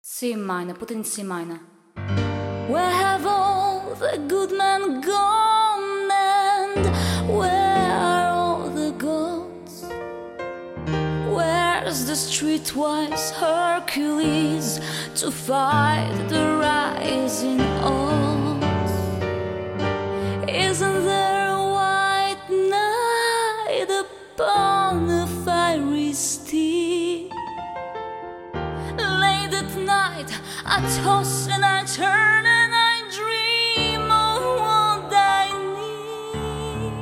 C minor, put it in C minor. Where have all the good men gone, and where are all the gods? Where's the streetwise Hercules to fight the rising odds? Isn't there a white knight upon a fiery steed? Late at night I toss and I turn and I dream of what I need.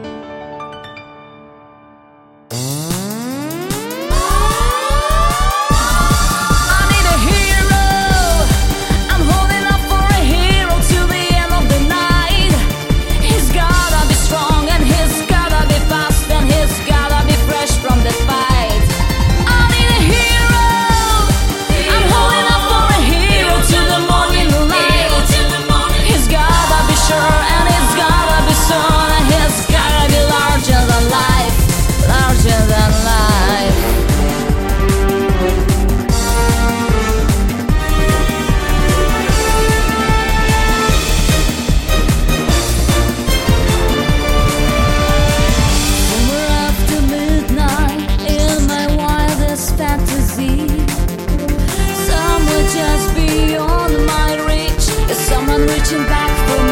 I need a hero. I'm holding up for a hero till the end of the night. He's gotta be strong and he's gotta be fast and he's gotta be fresh from the fight. I need a hero. I'm holding up for a hero till the morning light. He's gotta be sure and he's gotta be soon and he's gotta be larger than life, larger than life. Somewhere after midnight in my wildest fantasy, somewhere just beyond my reach, is someone reaching back for